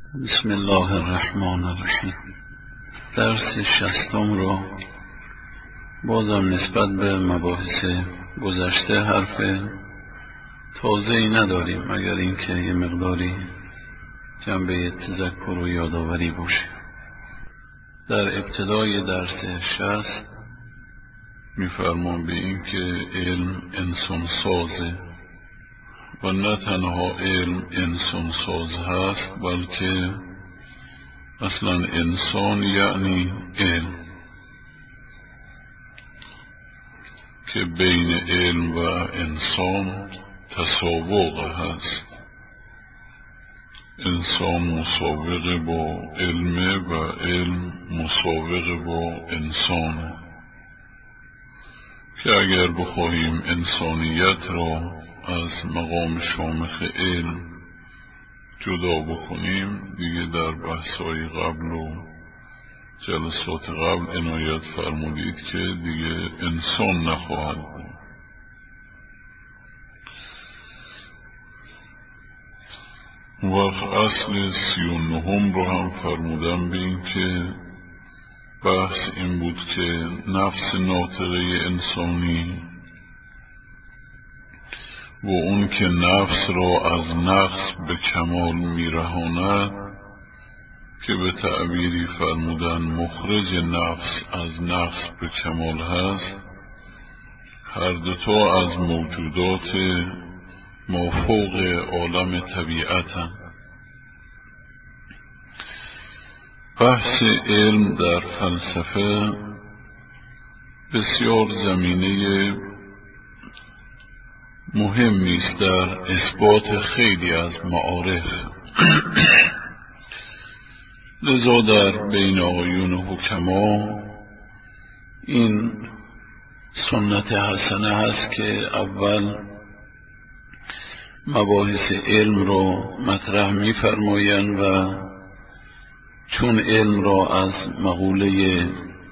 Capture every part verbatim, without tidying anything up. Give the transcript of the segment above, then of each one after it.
بسم الله الرحمن الرحیم. درس شصتم رو بازم نسبت به مباحث گذشته حرف تازه‌ای نداریم، مگر اینکه یه مقداری جنبه تذکر و یادآوری باشه. در ابتدای درس شصت می‌فرمان به این که علم انسان سازه و نه تنها علم انسان ساز هست، بلکه اصلا انسان یعنی علم، که بین علم و انسان تسابق هست. انسان مسابقه با علم و علم مسابقه با انسان، که اگر بخواهیم انسانیت را از مقام شامخ علم جدا بکنیم، دیگه در بحث‌های قبل و جلسات قبل عنایت فرمودید که دیگه انسان نخواهد بود. وقت اصل سی و نهم رو هم فرمودم به این که بحث این بود که نفس ناطقه انسانی و اون که نفس را از نقص به کمال میرهاند، که به تعبیری فرمودن مخرج نفس از نقص به کمال هست، هر دوتا از موجودات مافوق عالم طبیعتند. بحث علم در فلسفه بسیار زمینه مهمی است در اثبات خیلی از معارف. لذا در بین آقایون حکما این سنت حسنه هست که اول مباحث علم را مطرح می فرمایند و چون علم را از مقوله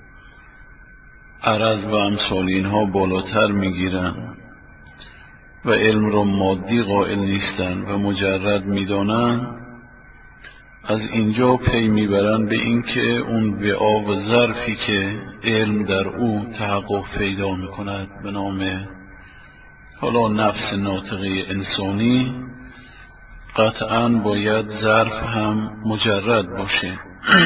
عرض و امثال اینها بالاتر می گیرند و علم را مادی قائل نیستند و مجرد می دانند، از اینجا پی میبرند به اینکه اون وعا و ظرفی که علم در او تحقق پیدا میکند به نام حالا نفس ناطقه انسانی، قطعاً باید ظرف هم مجرد باشه.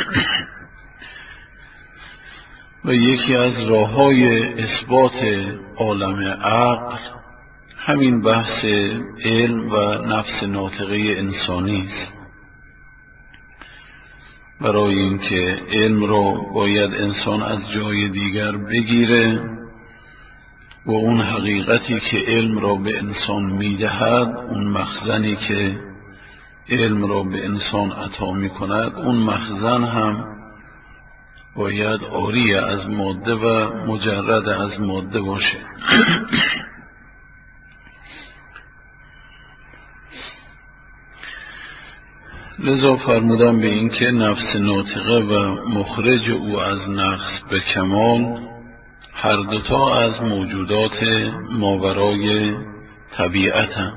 و یکی از راه‌های اثبات عالم عقل همین بحث علم و نفس ناطقه انسانی است. برای اینکه علم را باید انسان از جای دیگر بگیره و اون حقیقتی که علم را به انسان میدهد، اون مخزنی که علم را به انسان عطا میکند، اون مخزن هم باید عاری از ماده و مجرد از ماده باشه. لذا فرمودم به این که نفس ناطقه و مخرج او از نقص به کمال هر دوتا از موجودات ماورای طبیعت هم.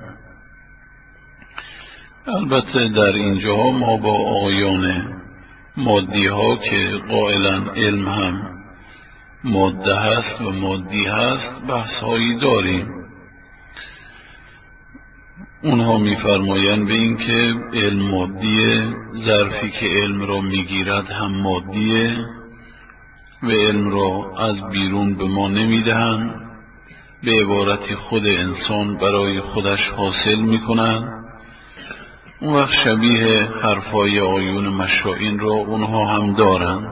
البته در اینجا ما با آقایان مادی ها که قائلا علم هم ماده هست و مادی هست بحث هایی داریم. اونها میفرمایند به این که علم مادیه، ظرفی که علم را میگیرد هم مادیه و علم را از بیرون به ما نمیدهند، به عبارتی خود انسان برای خودش حاصل میکنند. اون وقت شبیه حرفای آیون مشائین را اونها هم دارند،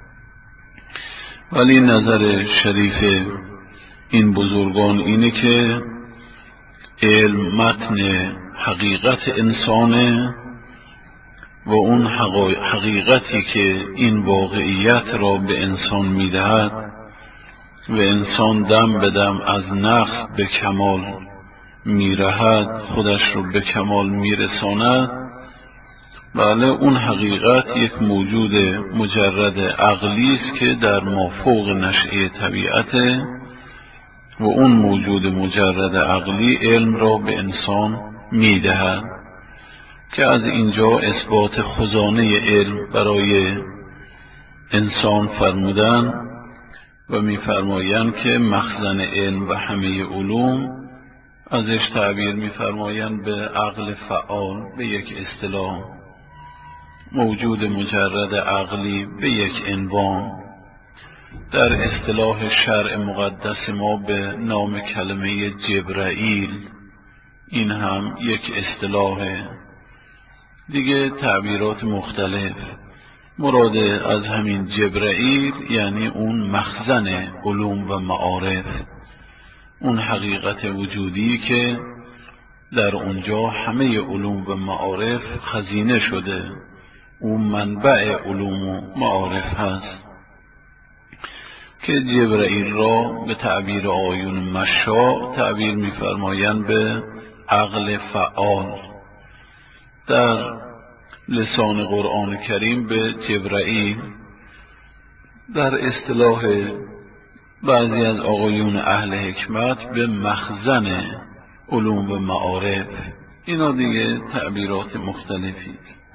ولی نظر شریف این بزرگان اینه که علم متن حقیقت انسانه و اون حقیقتی که این واقعیت را به انسان میدهد و انسان دم به دم از نقص به کمال میرهد، خودش رو به کمال میرساند. بله، اون حقیقت یک موجود مجرد عقلی است که در مافوق نشأه طبیعته و اون موجود مجرد عقلی علم را به انسان میدهد که از اینجا اثبات خزانه علم برای انسان فرمودن و می‌فرمایند که مخزن علم و همه علوم ازش تعبیر می‌فرمایند به عقل فعال به یک اصطلاح، موجود مجرد عقلی به یک عنوان. در اصطلاح شرع مقدس ما به نام کلمه جبرائیل، این هم یک اصطلاح دیگه، تعبیرات مختلف. مراد از همین جبرائیل یعنی اون مخزن علوم و معارف، اون حقیقت وجودی که در اونجا همه علوم و معارف خزینه شده، اون منبع علوم و معارف هست که جبرائیل را به تعبیر آیون مشاء تعبیر می‌فرمایند به عقل فعال. در لسان قرآن کریم به جبرائیل در اصطلاح بعضی از آقایون اهل حکمت به مخزن علوم و معارف، اینا دیگه تعبیرات مختلفی.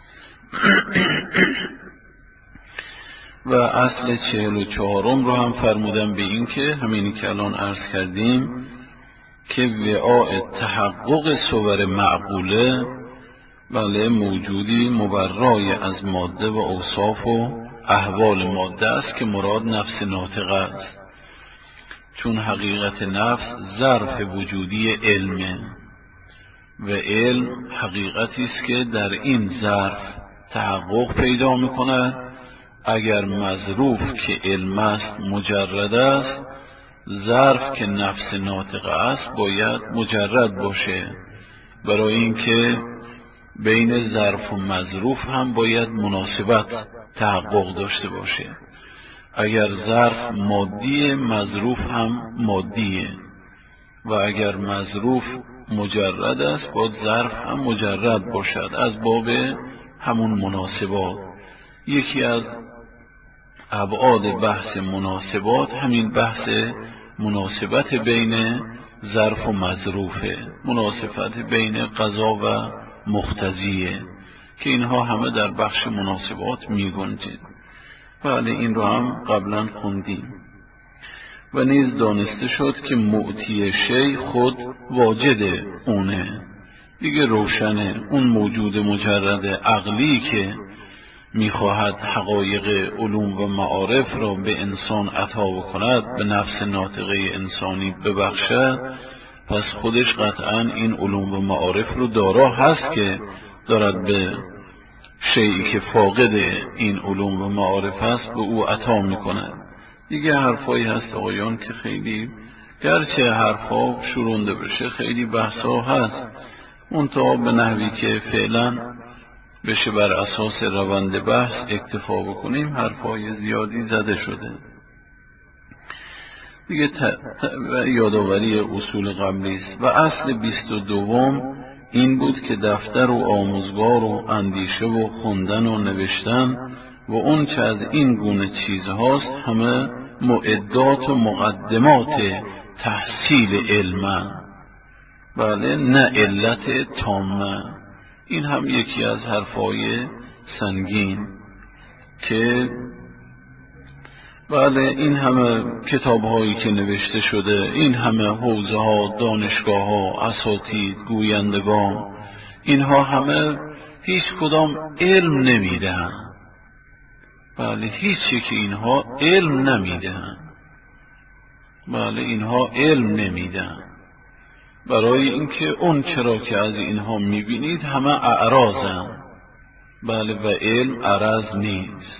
و اصل چهل و چهارم رو هم فرمودن به این که همینی که الان عرض کردیم که وعاء تحقق صور معقوله بله موجودی مبرای از ماده و اوصاف و احوال ماده است که مراد نفس ناطقه است، چون حقیقت نفس ظرف وجودی علمه و علم حقیقتی است که در این ظرف تحقق پیدا می‌کند. اگر مظروف که علم است مجرد است، ظرف که نفس ناطقه است باید مجرد باشه، برای اینکه بین ظرف و مظروف هم باید مناسبت تحقق داشته باشه. اگر ظرف مادی، مظروف هم مادیه، و اگر مظروف مجرد است باید ظرف هم مجرد باشد، از باب همون مناسبات. یکی از ابعاد بحث مناسبات همین بحث مناسبت بین ظرف و مظروفه، مناسبت بین قضا و مقتضیه که اینها همه در بخش مناسبات می‌گنجد. بله این رو هم قبلا خوندیم. و نیز دانسته شد که معطی شی خود واجد اونه، دیگه روشنه. اون موجود مجرد عقلی که میخواهد حقایق علوم و معارف را به انسان عطا بکند، به نفس ناطقه انسانی ببخشد، پس خودش قطعا این علوم و معارف رو دارا هست که دارد به شیئی که فاقد این علوم و معارف هست به او عطا میکند. دیگه حرفایی هست آقایان که خیلی گرچه حرفا شورونده بشه خیلی بحثا هست، منتها به نحوی که فعلا بشه بر اساس روند بحث اکتفا بکنیم. حرفای زیادی زده شده دیگه. یادآوری اصول قبلی است. و اصل بیست و دوم این بود که دفتر و آموزگار و اندیشه و خوندن و نوشتن و اون چه از این گونه چیزهاست همه معدات و مقدمات تحصیل علم، بله نه علت تامه. این هم یکی از حرفای سنگین که بله این همه کتاب هایی که نوشته شده، این همه حوزه ها، دانشگاه ها، اساتید، گویندگان، اینها همه هیچ کدام علم نمیدن. بله هیچی که اینها علم نمیدن، بله اینها علم نمیدن، برای اینکه اون چرا که از اینها میبینید همه اعراضن. بله و علم عرض نیست.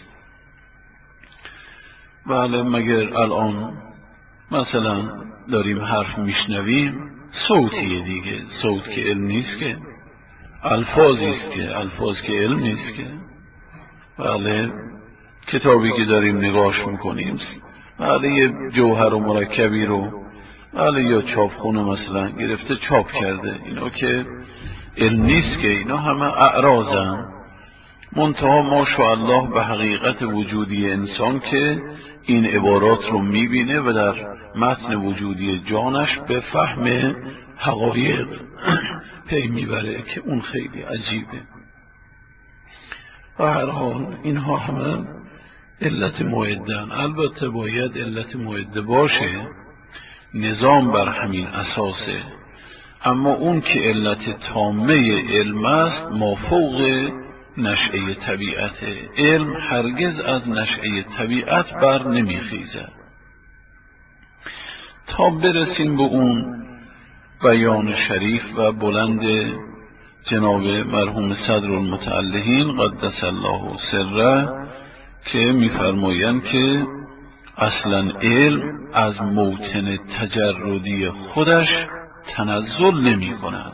بله مگر الان مثلا داریم حرف میشنویم، صوتیه دیگه، صوت که علم نیست که، الفاظی است که، الفاظ که علم نیست که. بله کتابی که داریم نگاش میکنیم، بله یه جوهر و مرکبی رو بله یا چاپخونه مثلا گرفته چاپ کرده، اینا که علم نیست که، اینا همه اعراضن. منتها ماشاءالله به حقیقت وجودی انسان که این عبارات رو میبینه و در متن وجودی جانش به فهم حقایق پی میبره که اون خیلی عجیبه. و هر حال اینها همه علت معدن. البته باید علت معده باشه، نظام بر همین اساسه، اما اون که علت تامه علم است مافوق نشأه طبیعت. علم هرگز از نشأه طبیعت بر نمیخیزد. تا برسیم به اون بیان شریف و بلند جناب مرحوم صدر المتعلهین قدس الله سره که میفرمایند که اصلا علم از موطن تجردی خودش تنزل نمی کند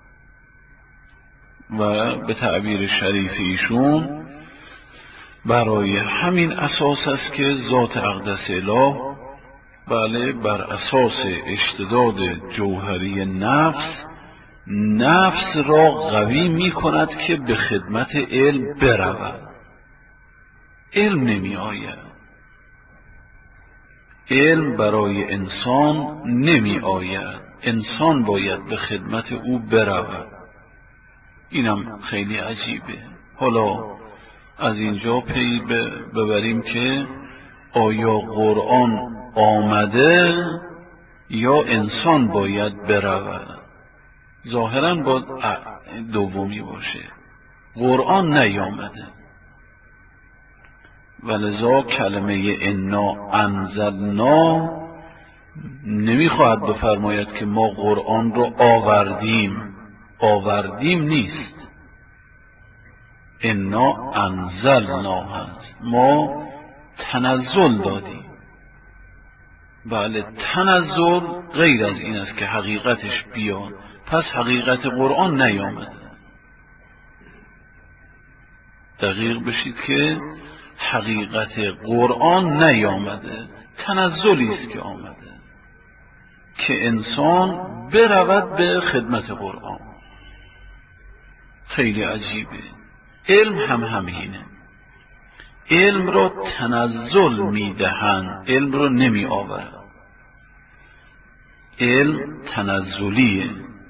و به تعبیر شریف ایشون برای همین اساس است که ذات اقدس اله بله بر اساس اشتداد جوهری نفس نفس را قوی می کند که به خدمت علم برود. علم نمی آید، علم برای انسان نمی آید، انسان باید به خدمت او برود. اینم خیلی عجیبه. حالا از اینجا پی ببریم که آیا قرآن آمده یا انسان باید برود؟ ظاهراً باید دومی باشه. قرآن نیامده و لذا کلمه انا انزلنا نمیخواهد بفرماید که ما قرآن رو آوردیم. آوردیم نیست، انا انزلنا هست، ما تنزل دادیم. بله، تنزل غیر از این است که حقیقتش بیاد. پس حقیقت قرآن نیامده. دقیق بشید که حقیقت قرآن نیامده، تنزلی است که آمده که انسان برود به خدمت قرآن. خیلی عجیبه. علم هم همینه، علم را تنزل میدهند، علم را نمی آورد. علم تنزلیه.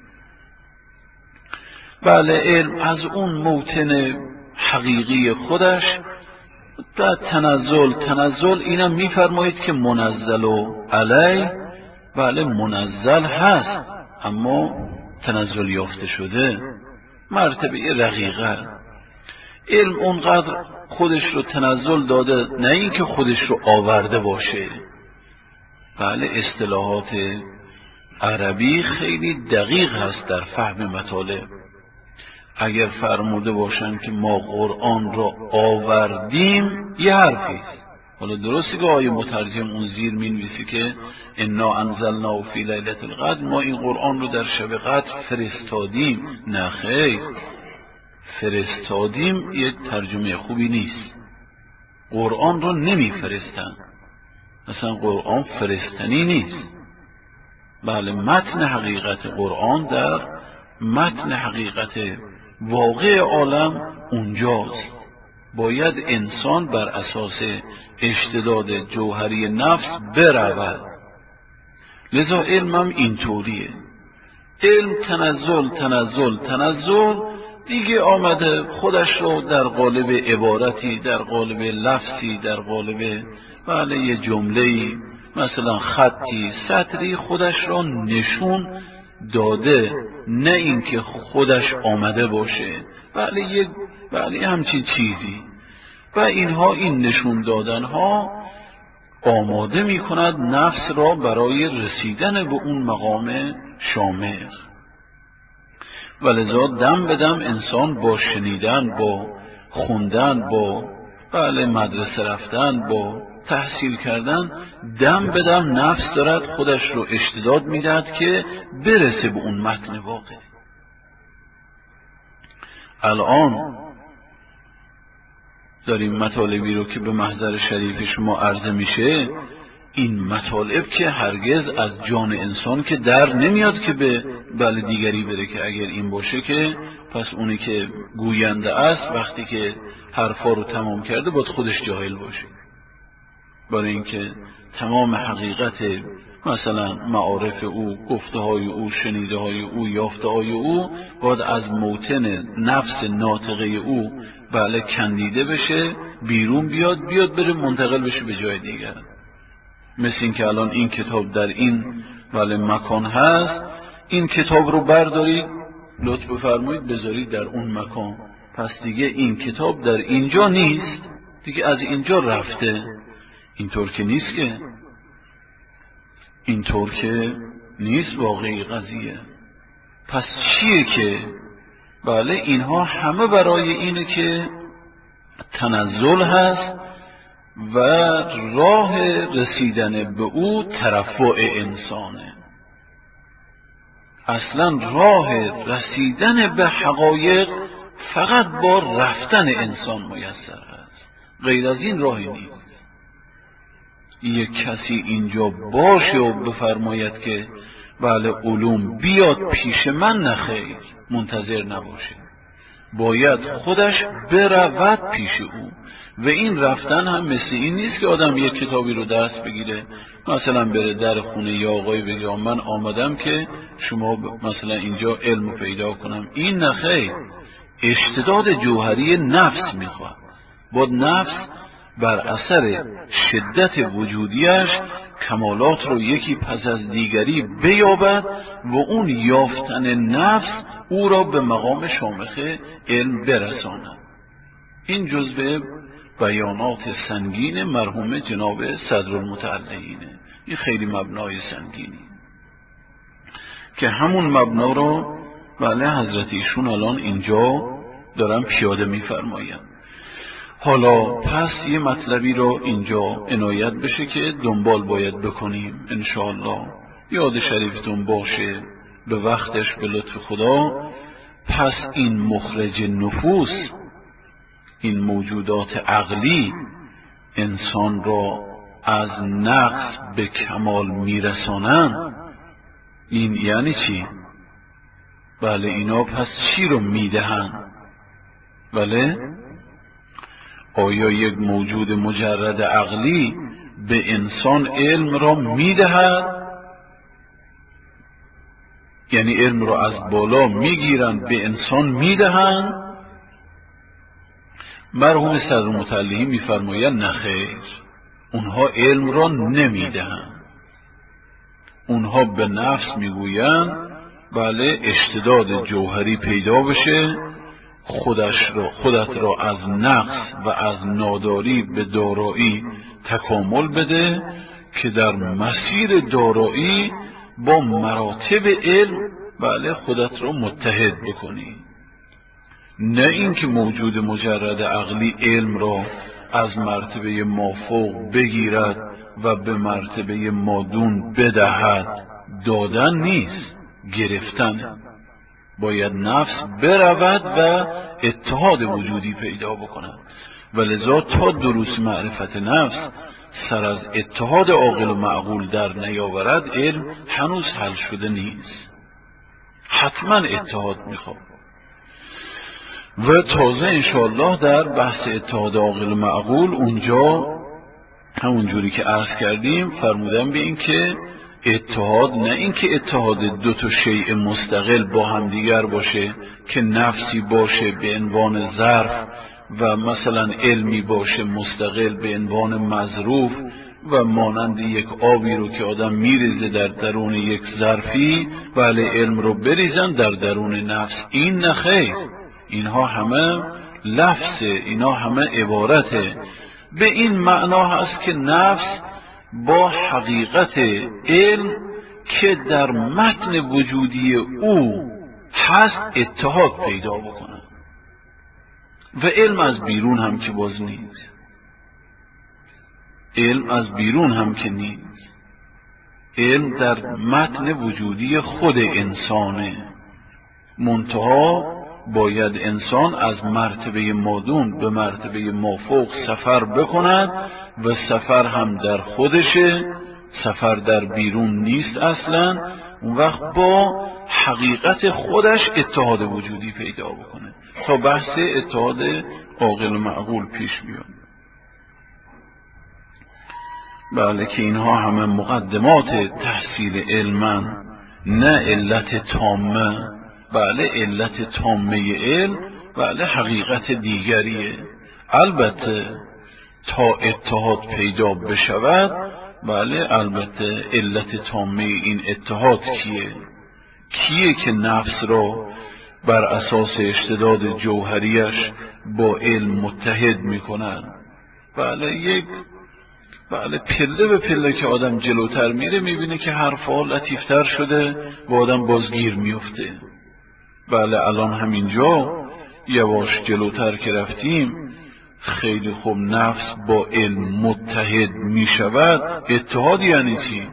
بله، علم از اون موطن حقیقی خودش در تنزل تنزل اینم میفرمایید که منزل و علی، بله منزل هست اما تنزل یافته شده، مرتبه رقیقه. علم اونقدر خودش رو تنزل داده، نه اینکه خودش رو آورده باشه. بله، اصطلاحات عربی خیلی دقیق هست در فهم مطالب. اگر فرموده باشن که ما قرآن را آوردیم یه حرفیست. حالا درستی که آیه مترجم اون زیر می نویسی که انا انزلنا فی لیلة القدر، ما این قرآن رو در شب قدر فرستادیم. نه خیر، فرستادیم یک ترجمه خوبی نیست. قرآن رو نمی فرستن، مثلا قرآن فرستنی نیست. بله، متن حقیقت قرآن در متن حقیقت واقع عالم اونجاست. باید انسان بر اساس اشتداد جوهری نفس برود. لذا علمم اینطوریه. علم تنزل تنزل تنزل دیگه آمده خودش رو در قالب عبارتی، در قالب لفظی، در قالب بله یه جمله‌ای، مثلا خطی، سطری خودش را نشون داده، نه اینکه خودش آمده باشه. بله یک بله همچین چیزی. و اینها این نشون دادن ها آماده می کند نفس را برای رسیدن به اون مقام شامخ. ولذا دم به دم انسان با شنیدن، با خوندن، با بله مدرسه رفتن، با تحصیل کردن، دم به دم نفس دارد خودش رو اشتداد میدهد که برسه به اون متن واقع. الان داریم مطالبی رو که به محضر شریف شما عرضه میشه، این مطالب که هرگز از جان انسان که در نمیاد که به بله دیگری بره، که اگر این باشه که پس اونی که گوینده است وقتی که حرفا رو تمام کرده باید خودش جاهل باشه. برای اینکه تمام حقیقت مثلا معارف او، گفته های او، شنیده های او، یافته های او باید از موطن نفس ناطقه او بله کندیده بشه، بیرون بیاد بیاد بره منتقل بشه به جای دیگر. مثل این که الان این کتاب در این بله مکان هست، این کتاب رو بردارید لطف بفرمایید بذارید در اون مکان، پس دیگه این کتاب در اینجا نیست، دیگه از اینجا رفته. اینطور که نیست، که اینطور که نیست واقعی قضیه. پس چیه که بله اینها همه برای اینه که تنزل هست و راه رسیدن به او ترفع انسانه. اصلا راه رسیدن به حقایق فقط با رفتن انسان میسر هست، غیر از این راهی نیست. یک کسی اینجا باشه و بفرماید که بله علوم بیاد پیش من، نخیر، منتظر نباشه، باید خودش برود پیش او. و این رفتن هم مثل این نیست که آدم یک کتابی رو دست بگیره، مثلا بره در خونه یا آقای بگه من آمدم که شما مثلا اینجا علم پیدا کنم. این نخیر، اشتداد جوهری نفس میخواد. با نفس بر اثر شدت وجودیش کمالات رو یکی پس از دیگری بیابد و اون یافتن نفس او را به مقام شامخ علم برساند. این جزء بیانات سنگین مرحوم جناب صدرالمتعلقینه. این خیلی مبنای سنگینی که همون مبنا رو بله حضرت ایشون الان اینجا دارن پیاده میفرمایند. حالا پس یه مطلبی رو اینجا عنایت بشه که دنبال باید بکنیم انشاءالله. یاد شریفتون باشه به وقتش به لطف خدا. پس این مخرج نفوس، این موجودات عقلی انسان را از نقص به کمال میرسانند. این یعنی چی؟ بله اینا پس چی رو میدهند؟ بله آیا یک موجود مجرد عقلی به انسان علم را میدهد؟ یعنی علم را از بالا میگیرند به انسان میدهند؟ مرحوم صدرالمتعلقین میفرمایند نخیر، اونها علم را نمیدهند. اونها به نفس میگویند بله اشتداد جوهری پیدا بشه، خودش را خودت را از نقص و از ناداری به دارایی تکامل بده که در مسیر دارایی با مراتب علم بله خودت را متحد بکنی. نه اینکه موجود مجرد عقلی علم را از مرتبه مافوق بگیرد و به مرتبه مادون بدهد. دادن نیست، گرفتن. باید نفس برود و اتحاد وجودی پیدا بکند. ولذا تا دروس معرفت نفس سر از اتحاد عاقل و معقول در نیاورد، علم هنوز حل شده نیست. حتما اتحاد میخواد. و تازه انشاءالله در بحث اتحاد عاقل و معقول اونجا همون جوری که عرض کردیم فرمودم به این که اتحاد نه این که اتحاد دو تا شیء مستقل با هم دیگر باشه که نفسی باشه به عنوان ظرف و مثلا علمی باشه مستقل به عنوان مظروف و مانند یک آبی رو که آدم میریزه در درون یک ظرفی بله علم رو بریزن در درون نفس. این نخیر، اینها همه لفظه، اینها همه عبارته. به این معنا هست که نفس با حقیقت علم که در متن وجودی او هست اتحاد پیدا بکنه. و علم از بیرون هم که باز نیست، علم از بیرون هم که نیست، علم در متن وجودی خود انسانه. منتها باید انسان از مرتبه مادون به مرتبه مافوق سفر بکند و سفر هم در خودشه، سفر در بیرون نیست اصلا. اون وقت با حقیقت خودش اتحاد وجودی پیدا بکنه تا بحث اتحاد عاقل و معقول پیش بیاد. بله که اینها همه مقدمات تحصیل علمن، نه علت تامه. بله علت تامه علم بله حقیقت دیگریه. البته تا اتحاد پیدا بشود، بله البته علت تامه این اتحاد کیه؟ کیه که نفس را بر اساس اشتداد جوهریش با علم متحد میکنن؟ بله یک بله پله به پله که آدم جلوتر میره میبینه که حرفا لطیفتر شده و آدم بازگیر میفته. بله الان همینجا یواش جلوتر که رفتیم خیلی خوب نفس با علم متحد میشود. اتحاد یعنی چی؟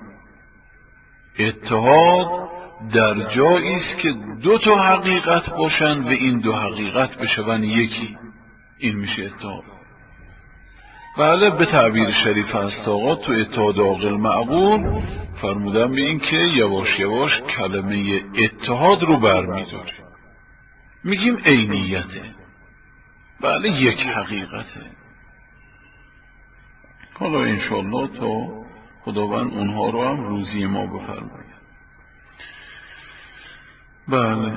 اتحاد در جایی است که دو تا حقیقت باشن و این دو حقیقت بشون یکی، این میشه اتحاد. بله به تعبیر شریف هست آقا تو اتحاد عاقل معقول فرمودن به این که یواش یواش کلمه اتحاد رو برمی‌داره، میگیم عینیته، بله یک حقیقته. حالا انشالله تا خداوند اونها رو هم روزی ما بفرماید. بله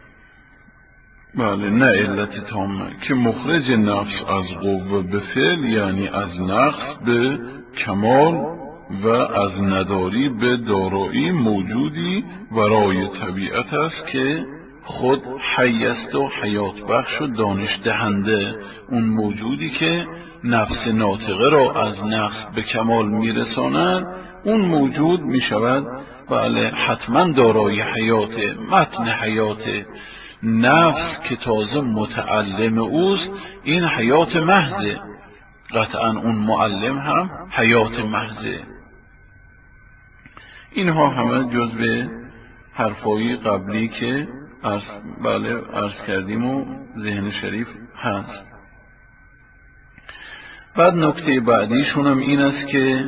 بله نه علت تامه که مخرج نفس از قوه به فعل، یعنی از نقص به کمال و از نداری به دارایی، موجودی ورای طبیعت است که خود حی است و حیات بخش و دانش دهنده. اون موجودی که نفس ناطقه را از نقص به کمال میرساند، اون موجود میشود بله حتما دارای حیات، متن حیات. نفس که تازه متعلم اوست این حیات محضه، قطعا اون معلم هم حیات محضه. اینها همه جزء حرفایی قبلی که عرض بله عرض کردیم و ذهن شریف هست. بعد نکته بعدیشون هم این است که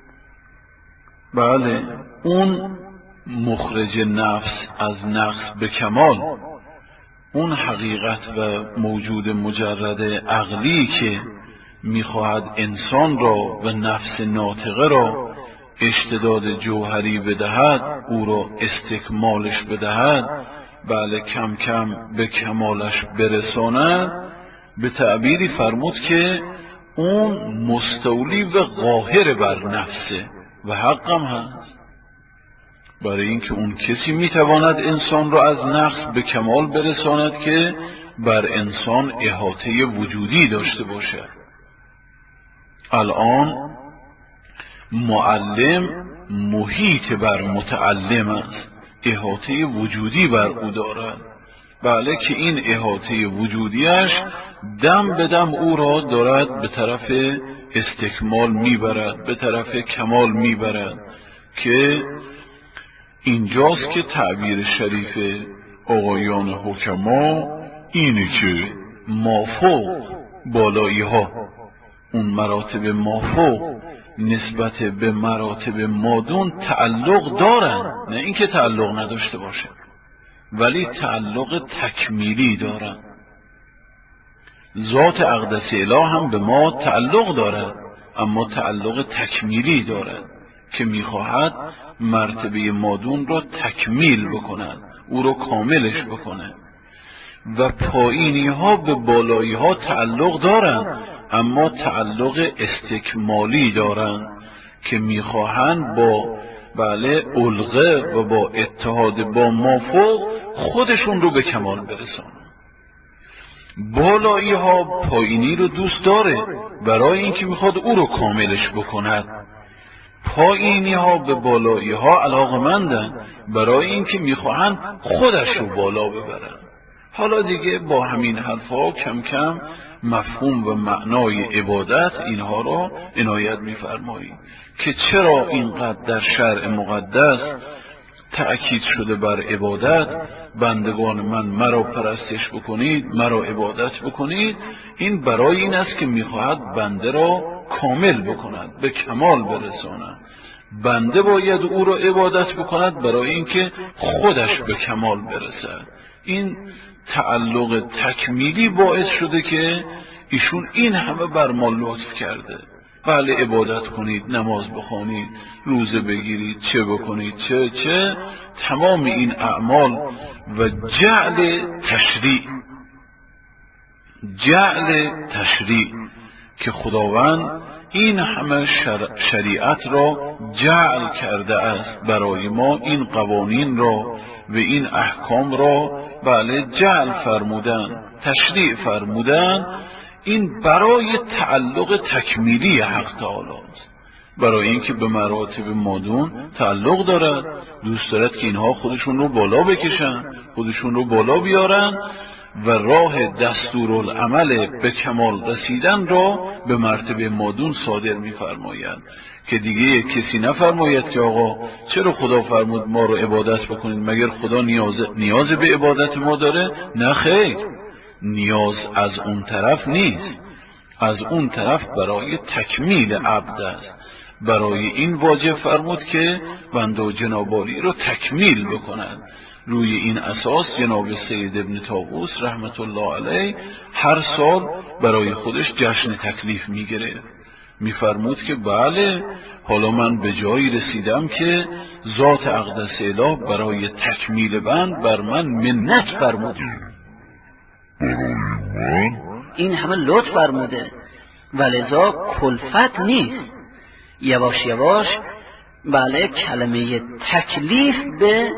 بله اون مخرج نفس از نقص به کمال، اون حقیقت و موجود مجرد عقلی که میخواهد انسان را و نفس ناطقه را اشتداد جوهری بدهد، او را استکمالش بدهد، بله کم کم به کمالش برساند، به تعبیری فرمود که اون مستولی و قاهر بر نفسه و حقم هست. برای اینکه اون کسی میتواند انسان را از نقص به کمال برساند که بر انسان احاطه وجودی داشته باشد. الان معلم محیط بر متعلم است، احاطه وجودی بر او دارد، بله که این احاطه وجودیش دم به دم او را دارد به طرف استکمال میبرد، به طرف کمال میبرد، که اینجاست که تعبیر شریف آقایان حکما اینه که مافوق بالایی ها، اون مراتب مافوق نسبت به مراتب مادون تعلق دارن، نه اینکه تعلق نداشته باشه، ولی تعلق تکمیلی دارن. ذات اقدس اله هم به ما تعلق دارد، اما تعلق تکمیلی دارد که میخواهد مرتبه مادون را تکمیل بکند، او را کاملش بکند. و پایینی ها به بالایی ها تعلق دارند، اما تعلق استکمالی دارند که میخواهند با بله الغه و با اتحاد با مافوق خودشون رو به کمال برسانند. بالایی ها پایینی رو دوست داره برای اینکه میخواد او رو کاملش بکند. پایینی ها به بالایی ها علاقمندن برای اینکه میخواهند خودش رو بالا ببرن. حالا دیگه با همین حرفا کم کم مفهوم و معنای عبادت اینها را عنایت میفرمایید که چرا اینقدر در شرع مقدس تأکید شده بر عبادت. بندگان من مرا پرستش بکنید، مرا عبادت بکنید. این برای این است که میخواهد بنده را کامل بکند، به کمال برساند. بنده باید او را عبادت بکند برای اینکه خودش به کمال برسد. این تعلق تکمیلی باعث شده که ایشون این همه بر ما لطف کرده. بله عبادت کنید، نماز بخوانید، روزه بگیرید، چه بکنید چه چه تمام این اعمال و جعل تشریع جعل تشریع که خداوند این همه شر... شریعت را جعل کرده است برای ما، این قوانین را و این احکام را بله جعل فرمودن، تشریع فرمودن. این برای تعلق تکمیلی حق تعالی است، برای اینکه به مراتب مادون تعلق دارد، دوست دارد که اینها خودشون رو بالا بکشن، خودشون رو بالا بیارن و راه دستورالعمل به کمال رسیدن را به مرتبه مادون صادر می‌فرمایند، که دیگه کسی نفرماید که آقا چرا خدا فرمود ما رو عبادت بکنید، مگر خدا نیاز نیاز به عبادت ما داره؟ نه خیر، نیاز از اون طرف نیست، از اون طرف برای تکمیل عبد است. برای این واجب فرمود که بنده و جنابالی رو تکمیل بکنند. روی این اساس جناب سید ابن طاووس رحمت الله علیه هر سال برای خودش جشن تکلیف میگیره، میفرمود که بله حالا من به جایی رسیدم که ذات اقدس اله برای تکمیل بند بر من منت فرموده، این همه لطف فرموده ولذا کلفت نیست. یواش یواش بله کلمه تکلیف به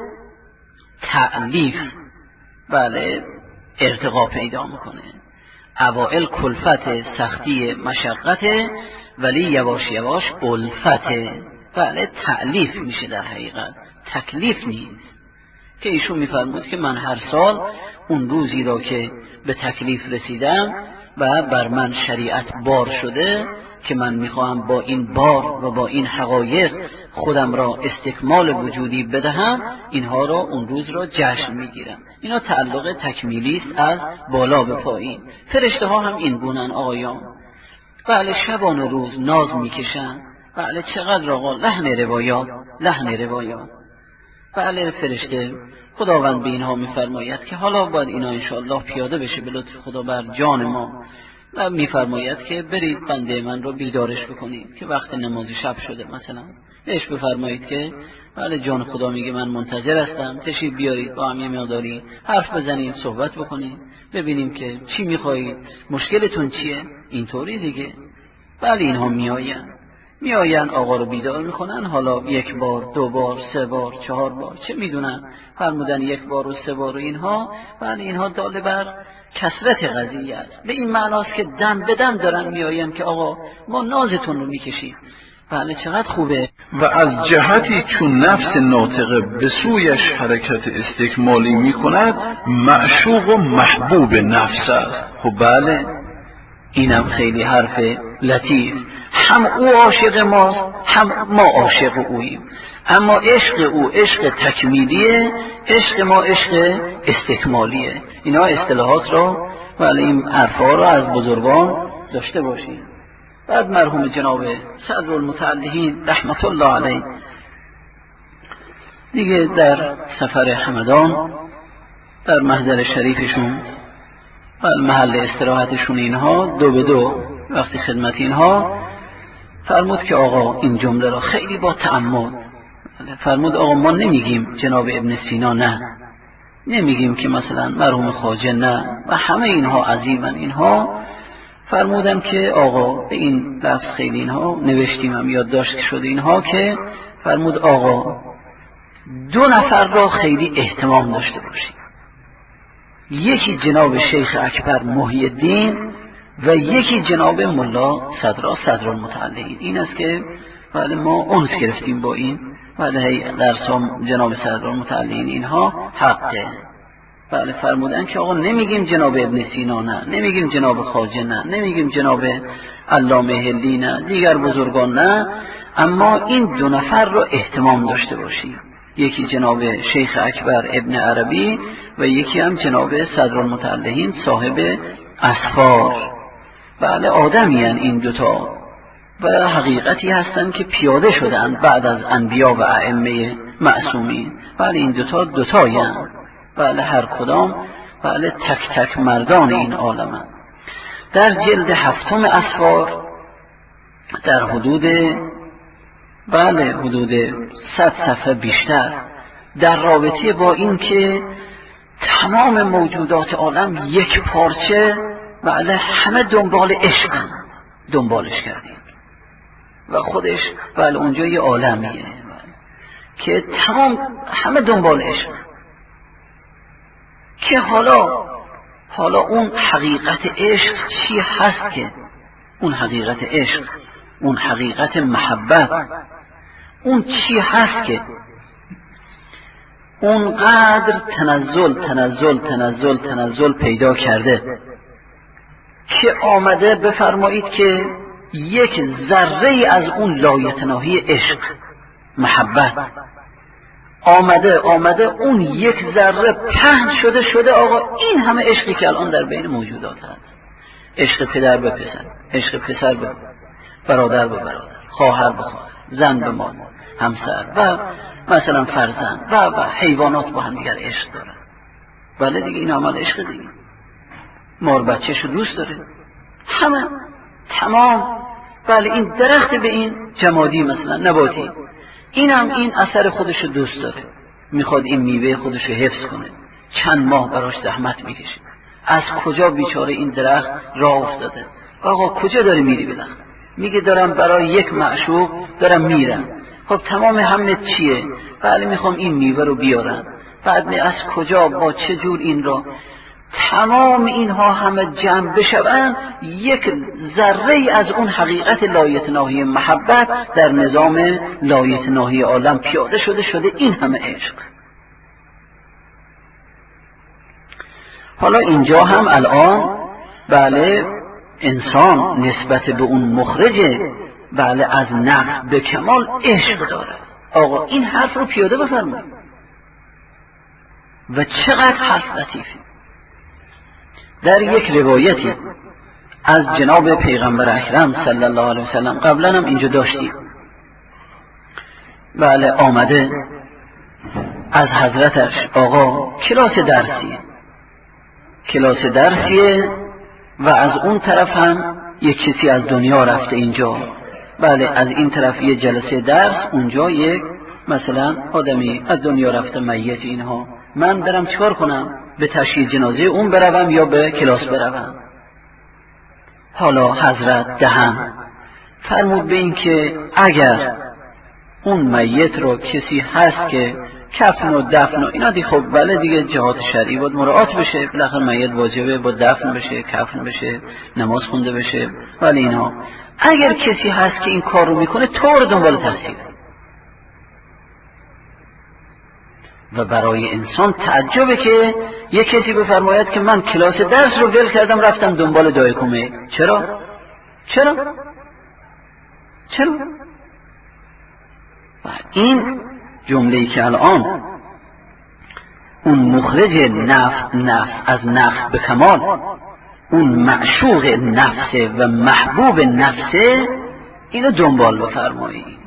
تعلیف بله ارتقا پیدا میکنه. اوائل کلفت، سختی، مشقت، ولی یواش یواش الفت بله تعلیف میشه در حقیقت، تکلیف نیست. که ایشون میفرمود که من هر سال اون روزی را که به تکلیف رسیدم و بر من شریعت بار شده که من میخواهم با این بار و با این حقایق خودم را استکمال وجودی بدهم، اینها را اون روز را جشن میگیرم. اینا تعلق تکمیلی است از بالا به پایین. فرشته ها هم این گونن آقایان، بله شبان و روز ناز میکشن، بله چقدر آقا لحن روایات لحن روایات بله فرشته خداوند به اینها میفرماید که حالا باید اینا انشاءالله پیاده بشه به لطف خدا بر جان ما، و میفرماید که برید بنده من رو بیدارش بکنید که وقت نماز شب شده، مثلا بهش بفرمایید که بله جان خدا میگه من منتظر هستم، تشریف بیارید با هم یه مقداری حرف بزنید، صحبت بکنید، ببینیم که چی میخواهید، مشکلتون چیه، اینطوری دیگه. بله اینها میآین میآین آقا رو بیدار میکنن، حالا یک بار، دو بار، سه بار، چهار بار، چه میدونن، فرمودن یک بار و سه بار و اینها، بله اینها داله بر کثرت قضیه است. به این معناست که دم به دم دارن میآین که آقا ما نازتون رو میکشیم، بله چقدر خوبه. و از جهتی چون نفس ناطقه به سویش حرکت استکمالی میکند، معشوق و محبوب نفس است. خب بله اینم خیلی حرف لطیف، هم او عاشق ماست هم ما عاشق اوییم، اما عشق او عشق تکمیلیه، عشق ما عشق استکمالیه. اینا اصطلاحات را ولی این حرفا را از بزرگان داشته باشیم. بعد مرحوم جناب صدر المتعلهین رحمت الله علیه دیگه در سفر همدان در محضر شریفشون و محل استراحتشون اینها دو به دو وقتی خدمت اینها فرمود که آقا این جمله را خیلی با تأمل فرمود، آقا ما نمیگیم جناب ابن سینا نه، نمیگیم که مثلا مرحوم خواجه نه، و همه اینها عظیمن. اینها فرمودن که آقا به این لفظ خیلی اینها نوشتیم هم یادداشت شده اینها که فرمود آقا دو نفر را خیلی اهتمام داشته باشیم، یکی جناب شیخ اکبر محی الدین و یکی جناب ملا صدرا صدرالمتعلهین. این است که بله ما اونس گرفتیم با این، بله در سام جناب صدرالمتعلهین اینها حقه. بله فرمودن که آقا نمیگیم جناب ابن سینا نه، نمیگیم جناب خواجه نه، نمیگیم جناب علامه هندی نه، دیگر بزرگان نه، اما این دو نفر رو اهتمام داشته باشیم، یکی جناب شیخ اکبر ابن عربی و یکی هم جناب صدرالمتعلهین صاحب اسفار. بله آدمی هن این دوتا و حقیقتی هستن که پیاده شدن بعد از انبیا و ائمه معصومین. بله این دوتا دوتایی هن، بله هر کدام بله تک تک مردان این عالم. در جلد هفتم اسفار در حدود بله حدود صد صفحه بیشتر در رابطه با این که تمام موجودات عالم یک پارچه بله همه دنبال عشقن، دنبالش کردیم و خودش بله اونجا یه عالمیه بله. که تمام همه دنبال عشق، که حالا حالا اون حقیقت عشق چی هست؟ که اون حقیقت عشق، اون حقیقت محبت، اون چی هست که اونقدر تنزل تنزل تنزل تنزل پیدا کرده که آمده بفرمایید که یک ذره از اون لایتناهی عشق محبت آمده آمده اون یک ذره پهن شده شده آقا این همه عشقی که الان در بین موجودات هست، عشق پدر به پسر، عشق پسر به برادر به برادر، خواهر به خواهر، زن به مادر، همسر و مثلا فرزند و و حیوانات با هم دیگر عشق دارن. بله دیگه این عمل عشق دیگه. مار بچه‌شو دوست داره، همه تمام. بله این درخت به این جمادی مثلا نباتی، اینم این اثر خودشو دوست داره، میخواد این میوه خودشو حفظ کنه، چند ماه براش زحمت میکشه. از کجا بیچاره این درخت راه افتاده؟ آقا کجا داری میری بالاخره؟ میگه دارم برای یک معشوق دارم میرم. خب تمام همت چیه؟ بله میخوام این میوه رو بیارم. بعد می از کجا با چه جور این رو؟ تمام اینها همه جمع بشوند یک ذره از اون حقیقت لایتناهی محبت در نظام لایتناهی عالم پیاده شده شده این همه عشق. حالا اینجا هم الان بله انسان نسبت به اون مخرج بله از نفس به کمال عشق داره. آقا این حرف رو پیاده بفرمایید و چقدر حرف لطیفی. در یک روایتی از جناب پیغمبر اکرم صلی الله علیه وسلم قبلا هم اینجا داشتیم بله آمده از حضرتش آقا کلاس درسیه کلاس درسیه و از اون طرف هم یک کسی از دنیا رفته اینجا. بله از این طرف یه جلسه درس، اونجا یک مثلا آدمی از دنیا رفته میت. اینها من برم چیکار کنم؟ به تشییع جنازه اون بروم یا به کلاس بروم؟ حالا حضرت دهن فرمود به این که اگر اون میت رو کسی هست که کفن و دفن و اینا دی خب بله دیگه جهات شرعی باید مراعات بشه، بالاخره میت واجبه با دفن بشه، کفن بشه، نماز خونده بشه. ولی اینها اگر کسی هست که این کار رو میکنه طور دنبال تحصیل و برای انسان تعجبه که یک کسی بفرماید که من کلاس درس رو ول کردم رفتم دنبال دایکومه. چرا؟ چرا؟ چرا؟ و این جمله‌ای که الان اون مخرج نفس نفس از نفس به کمال، اون معشوق نفسه و محبوب نفسه، اینو دنبال بفرمایید.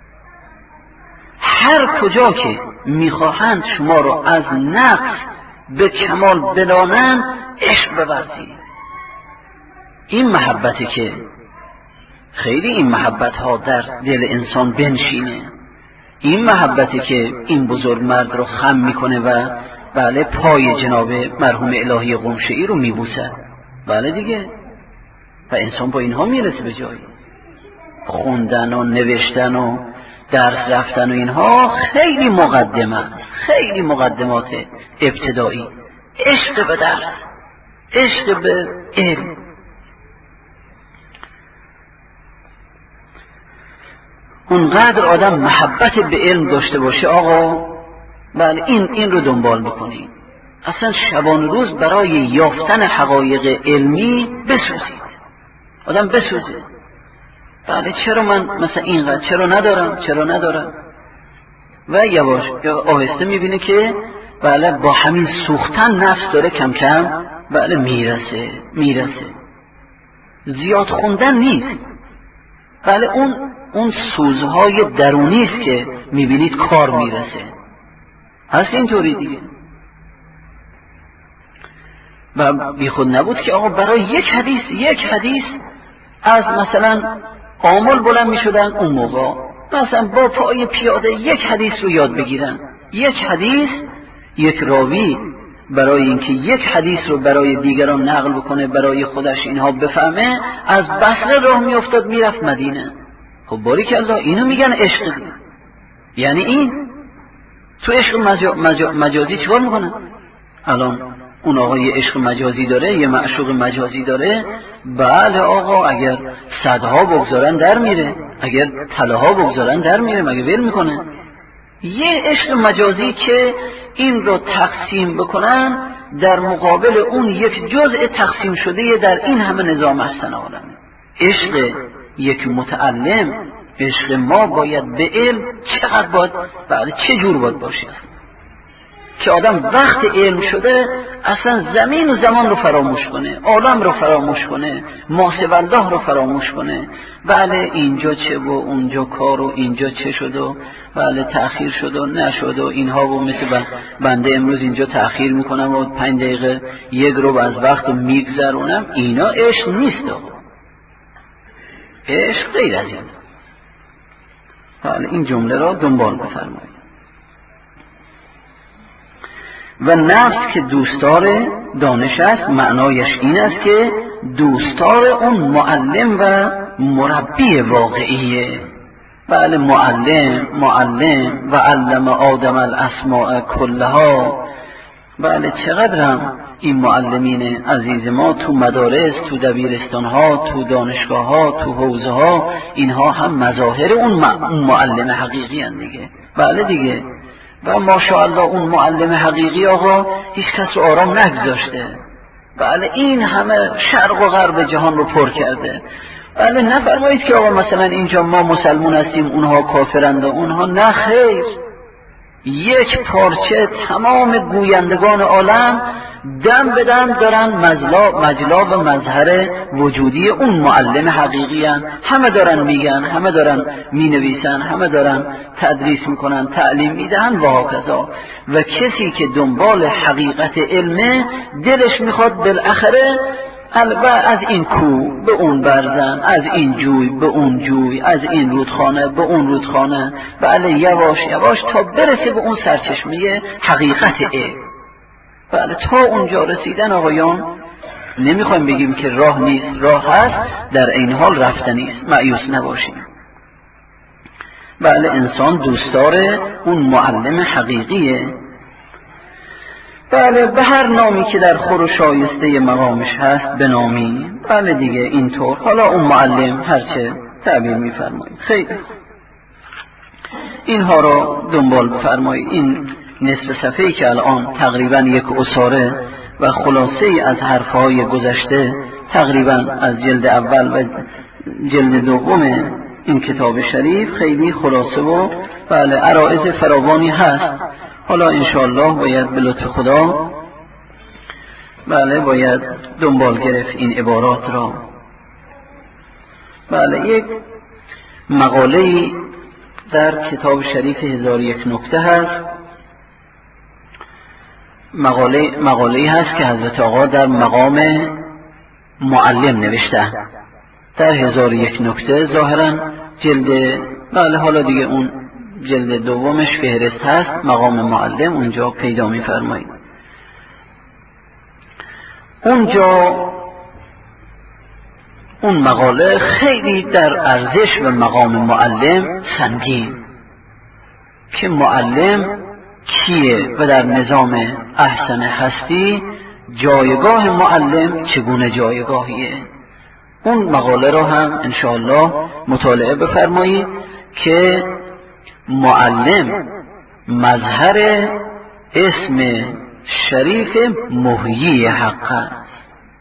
هر کجا که میخواهند شما رو از نفس به کمال بدانند عشق بورزید. این محبتی که خیلی این محبت ها در دل انسان بنشینه، این محبتی که این بزرگ مرد رو خم میکنه و بله پای جناب مرحوم الهی قمشه‌ای رو میبوسه. بله دیگه و انسان با اینها میرسه به جایی. خوندن و نوشتن و درس رفتن و اینها خیلی مقدمه، خیلی مقدمات ابتدایی. عشق به درس، عشق به علم. اونقدر آدم محبت به علم داشته باشه آقا بله این این رو دنبال بکنید. اصلا شبان روز برای یافتن حقایق علمی بسوزید، آدم بسوزه. بله چرا من مثلا اینقدر چرا ندارم چرا ندارم و یواش یا آهسته میبینه که بله با همین سوختن نفس داره کم کم بله میرسه میرسه زیاد خوندن نیست. بله اون اون سوزهای درونی است که میبینید کار میرسه. هست اینطوری دیگه. و بی خود نبود که آقا برای یک حدیث یک حدیث از مثلا آمل بلند میشدن اون موقع مثلا با پای پیاده یک حدیث رو یاد بگیرن. یک حدیث یک راوی برای اینکه یک حدیث رو برای دیگران نقل بکنه، برای خودش اینها بفهمه، از بصره راه میافتاد میرفت مدینه. خب باریکالله، اینو میگن عشق. یعنی این تو عشق مجا... مجا... مجازی چیکار میکنه؟ الان اون آقا یه عشق مجازی داره، یه معشوق مجازی داره، بله آقا، اگر صدها بگذارن در میره، اگر طلاها بگذارن در میره، مگه ول میکنه؟ یه عشق مجازی که این رو تقسیم بکنن در مقابل اون یک جزء تقسیم شده در این همه نظام احسن عالمه. عشق یک متعلم، عشق ما باید به علم چقدر باید، بله چه جور باید باشه که آدم وقت علم شده اصلا زمین و زمان رو فراموش کنه، عالم رو فراموش کنه، محاسب الله رو فراموش کنه. بله اینجا چه و اونجا کار و اینجا چه شد و بله تأخیر شد و نشد و اینها، و مثل بنده امروز اینجا تأخیر میکنم و پنج دقیقه یک رو از وقت رو میگذرونم. اینا عشق نیست آقا. عشق غیر از این. بله این جمله را دنبال بفرمایید. و نفس که دوستار دانش است، معنایش این است که دوستار اون معلم و مربی واقعیه. بله معلم معلم و علم آدم الاسماء کلها. بله چقدر هم این معلمین عزیز ما تو مدارس، تو دبیرستان ها، تو دانشگاه ها، تو حوزه ها، اینها هم مظاهر اون معلم حقیقی هستند دیگه. بله دیگه. و ماشاءالله اون معلم حقیقی آقا هیچ کس رو آرام نگذاشته. بله این همه شرق و غرب جهان رو پر کرده. بله نفرمایید که آقا مثلا اینجا ما مسلمون هستیم اونها کافرند و اونها، نه خیر. یک پارچه تمام گویندگان عالم دم به دم دارن مجلا مجلا و مظهر وجودی اون معلم حقیقی هن. همه دارن میگن، همه دارن مینویسن، همه دارن تدریس میکنن، تعلیم میدن و هکذا. و کسی که دنبال حقیقت علمه دلش میخواد بالاخره از این کو به اون برزن، از این جوی به اون جوی، از این رودخانه به اون رودخانه، بله یواش یواش تا برسه به اون سرچشمه حقیقت علم. بله تا اونجا رسیدن آقایان نمیخوایم بگیم که راه نیست، راه هست، در این حال رفتنی است، مایوس نباشیم. بله انسان دوستدار اون معلم حقیقیه. بله به هر نامی که در خور و شایسته مقامش هست به نامی. بله دیگه اینطور. حالا اون معلم هرچه تعبیر میفرمایید. خیلی اینها را دنبال بفرمایید. این نصف صفحه‌ای که الان تقریبا یک اساره و خلاصه ای از حرفهای گذشته تقریبا از جلد اول و جلد دوم این کتاب شریف خیلی خلاصه و بله عرائض فراوانی هست. حالا انشاءالله باید به لطف خدا بله باید دنبال گرفت این عبارات را. بله یک مقاله در کتاب شریف هزار یک نکته هست. مقاله مقاله هست که حضرت آقا در مقام معلم نوشته در هزار یک نکته، ظاهرا جلد بله حالا دیگه اون جلد دومش فهرست هست، مقام معلم، اونجا پیدا می‌فرمایید. اونجا اون مقاله خیلی در ارزش و مقام معلم سنگین، که معلم کیه و در نظام احسن هستی جایگاه معلم چگونه جایگاهیه. اون مقاله رو هم انشاءالله مطالعه بفرمایید که معلم مظهر اسم شریف محیی حق است.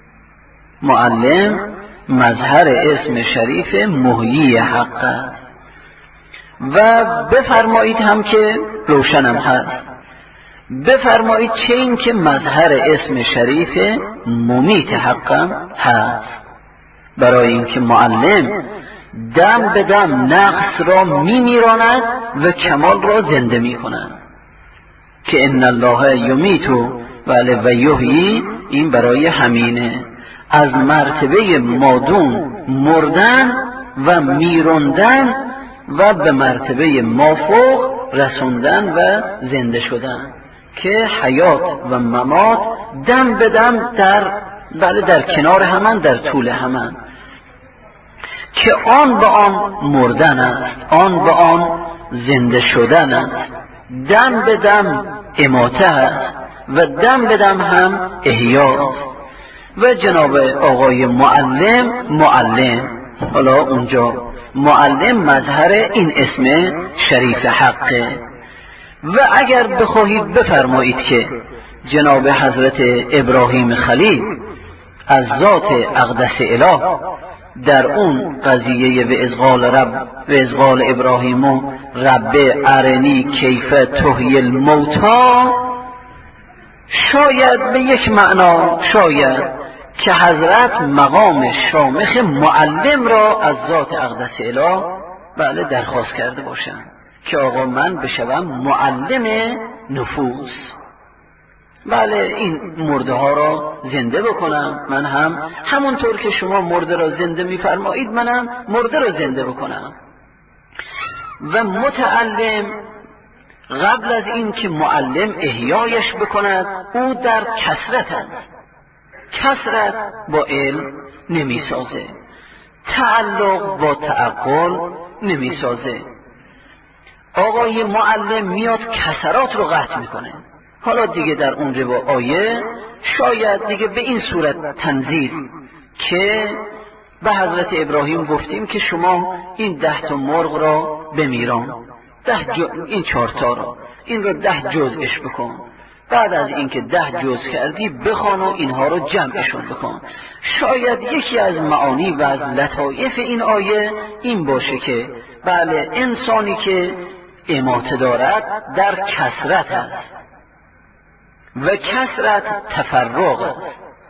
معلم مظهر اسم شریف محیی حق است. و بفرمایید هم که روشنم هست، بفرمایید چه این که مظهر اسم شریف ممیت حقم هست. برای اینکه معلم دم به دم نقص را می میراند و کمال را زنده می کند، که ان الله یمیتو ولی و یحیی. این برای همینه، از مرتبه مادون مردن و میراندن و به مرتبه مافوق رسوندن و زنده شدن. که حیات و ممات دم به دم در بله در کنار همان، در طول همان، که آن به آن مردن است، آن به آن زنده شدن است، دم به دم اماته است و دم به دم هم احیا است. و جناب آقای معلم معلم حالا اونجا معلم مظهر این اسم شریف حقه. و اگر بخواهید بفرمایید که جناب حضرت ابراهیم خلیل از ذات اقدس اله در اون قضیه و ازغال رب و ازغال ابراهیم و رب ارنی کیف تحیی الموتا، شاید به یک معنا شاید که حضرت مقام شامخ معلم را از ذات اقدس اله بله درخواست کرده باشند که آقا من بشوم معلم نفوس، بله این مرده ها را زنده بکنم، من هم همونطور که شما مرده را زنده میفرمایید منم مرده را زنده بکنم. و متعلم قبل از این که معلم احیایش بکند او در کثرت است، کثرت با علم نمی سازه، تعلق با تعقل نمی سازه. آقای معلم میاد کثرات رو قطع میکنه. حالا دیگه در اون روا آیه شاید دیگه به این صورت تنزیل که به حضرت ابراهیم گفتیم که شما این ده تا مرغ را بمیران، ده جو این چهارتا را این را ده جزءش بکن، بعد از اینکه ده جزء کردی بخوان و اینها رو جمعشون بکن. شاید یکی از معانی و از لطایف این آیه این باشه که بله انسانی که اماته دارد در کثرت است و کثرت تفرق است.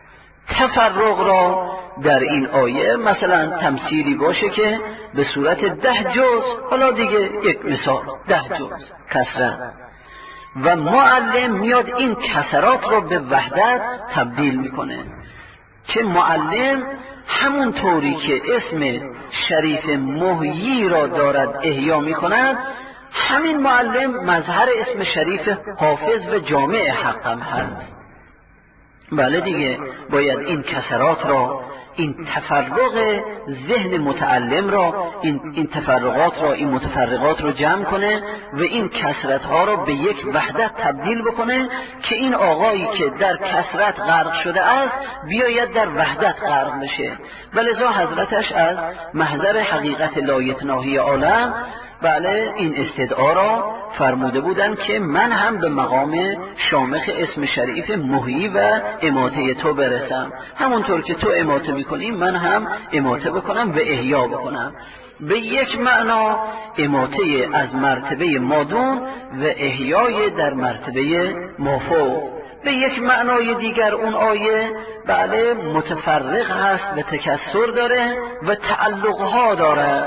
تفرق را در این آیه مثلا تمثیلی باشه که به صورت ده جزء، حالا دیگه یک مثال ده جزء کثرت، و معلم میاد این کثرات را به وحدت تبدیل میکنه که معلم همون طوری که اسم شریف محیی را دارد احیا میکند، همین معلم مظهر اسم شریف حافظ و جامع حقم هست. بله دیگه باید این کثرات را، این تفرق ذهن متعلم را، این, این تفرقات را، این متفرقات را جمع کنه و این کثرت ها را به یک وحدت تبدیل بکنه که این آقایی که در کثرت غرق شده است بیاید در وحدت غرق بشه. ولذا حضرتش از محضر حقیقت لایتناهی عالم بله این استدعا را فرموده بودن که من هم به مقام شامخ اسم شریف محیی و اماته تو برسم، همونطور که تو اماته میکنی من هم اماته بکنم و احیا بکنم. به یک معنا اماته از مرتبه مادون و احیای در مرتبه مافوق. به یک معنای دیگر اون آیه بله متفرق هست و تکثر داره و تعلقها داره.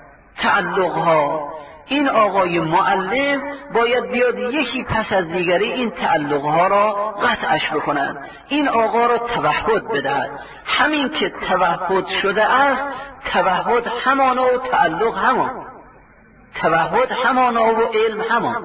تعلقها این آقای معلم باید بیاد یکی پس از دیگری این تعلقها را قطعش بکنند، این آقا را توحد بدهد. همین که توحد شده است، توحد همانا و تعلق همان، توحد همانا و علم همان،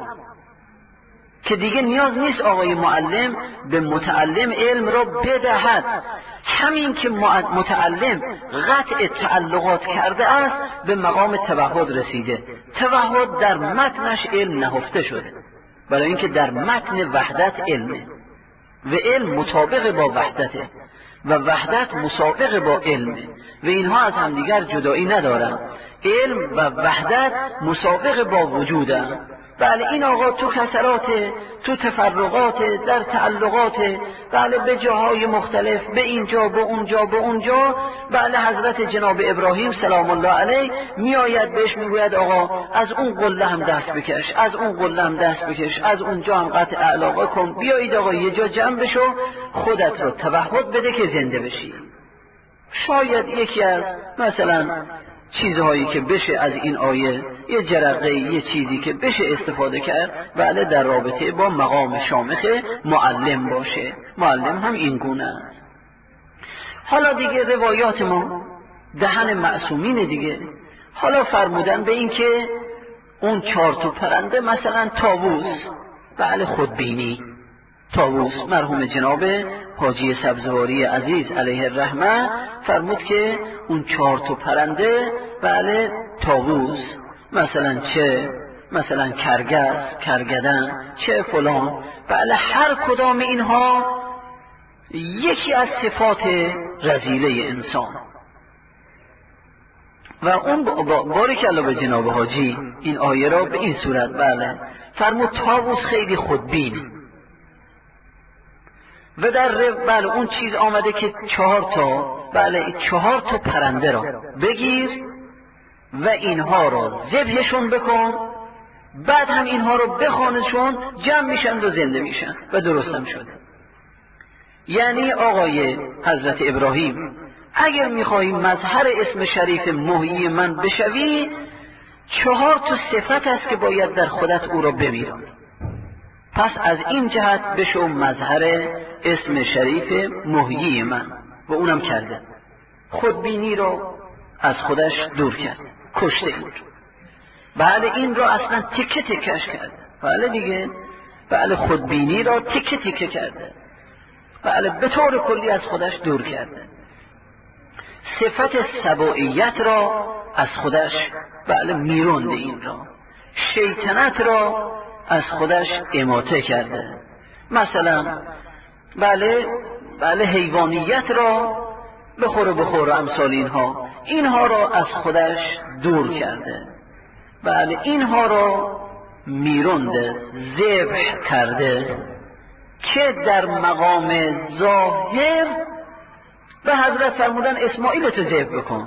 که دیگه نیاز نیست آقای معلم به متعلم علم را بدهد. همین که متعلم قطع تعلقات کرده است به مقام توحد رسیده. توحد در متنش علم نهفته شده، برای اینکه در متن وحدت علمه و علم مطابق با وحدته و وحدت مسابق با علمه و اینها از همدیگر جدایی ندارن. علم و وحدت مسابق با وجودن. بله این آقا تو کثرات، تو تفرقات، در تعلقات، بله به جاهای مختلف، به اینجا به اونجا به اونجا. بله حضرت جناب ابراهیم سلام الله علیه میآید بهش میگوید آقا از اون قله هم دست بکش، از اون قله هم دست بکش، از اونجا هم قطع علاقه کن، بیایید آقا یه جا جمع بشو، خودت رو توحد بده که زنده بشی. شاید یکی از مثلا چیزهایی که بشه از این آیه، یه جرقه، یه چیزی که بشه استفاده کرد بله در رابطه با مقام شامخ معلم باشه. معلم هم این گونه است. حالا دیگه روایات ما دهن معصومین دیگه، حالا فرمودن به این که اون چهار تا پرنده مثلا طاووس بله خودبینی طاووس مرحوم جناب حاجی سبزواری عزیز علیه الرحمه فرمود که اون چهار تا پرنده بله طاووس مثلا چه مثلا کرگس، کرگدن، چه فلان، بله هر کدام اینها یکی از صفات رذیله انسان. و اون بارک الله به جناب حاجی این آیه را به این صورت بله فرمود طاووس خیلی خودبین و در بله اون چیز آمده که چهار تا بله چهار تا پرنده را بگیر و اینها را ذبحشون بکن، بعد هم اینها رو بخوانشون جمع میشن و زنده میشن و درستم شده. یعنی آقای حضرت ابراهیم اگر میخواهی مظهر اسم شریف محیی من بشوی چهار تا صفت است که باید در خودت او را بمیرانی. پس از این جهت بشو مظهر اسم شریف محیی من و اونم کرده. خودبینی رو از خودش دور کرد، کشته بود. بله این را اصلا تکه تکش کرده. بله دیگه بله خودبینی را تکه تکه کرده. بله به طور کلی از خودش دور کرده. صفت سبوعیت را از خودش بله میرونده. این را شیطنت را از خودش اماته کرده. مثلا بله بله حیوانیت را بخور بخور امثال اینها اینها را از خودش دور کرده. بله اینها را میرونده، ذبح کرده که در مقام ظاهر به حضرت فرمودن اسماعیل تو ذبح بکن،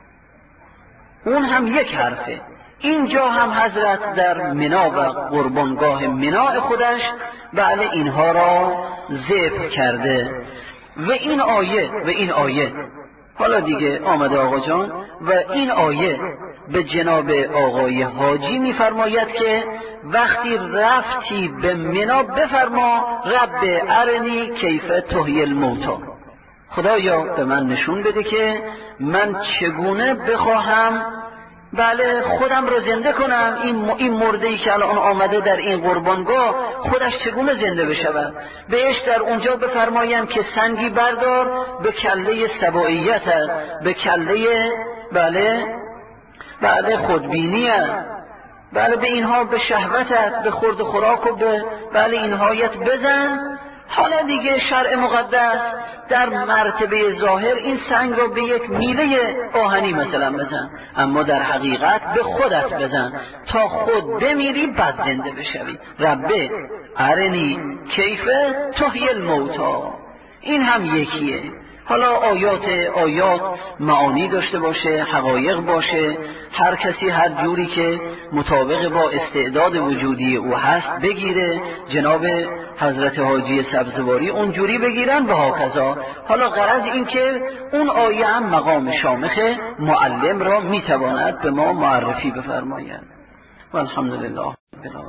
اون هم یک حرفه. اینجا هم حضرت در منا و قربانگاه منا خودش بله اینها را ذبح کرده. و این آیه و این آیه حالا دیگه آمده آقا جان و این آیه به جناب آقای حاجی میفرماید که وقتی رفتی به منا بفرما رب ارنی کیف تحیی الموتی، خدایا به من نشون بده که من چگونه بخواهم بله خودم رو زنده کنم، این این مرده‌ای که الان آمده در این قربانگاه خودش چگونه زنده بشود. بهش در اونجا بفرمایند که سنگی بردار به کله سبوعیت، به کله بله بله خودبینیت، بله به اینها به شهوتت، به خورد و خوراک و به بله اینهایت بزن. حالا دیگه شرع مقدس در مرتبه ظاهر این سنگ رو به یک میله آهنی مثلا بزن، اما در حقیقت به خودت بزن تا خود بمیری بعد زنده بشوی. ربه ارنی کیف تحیی الموتی، این هم یکیه. حالا آیات آیات معانی داشته باشه، حقایق باشه، هر کسی هر جوری که مطابق با استعداد وجودی او هست بگیره. جناب حضرت حاجی سبزواری اونجوری بگیرن و هاکذا. حالا غرض این که اون آیه هم مقام شامخ معلم را میتواند به ما معرفی بفرماید. والحمدلله.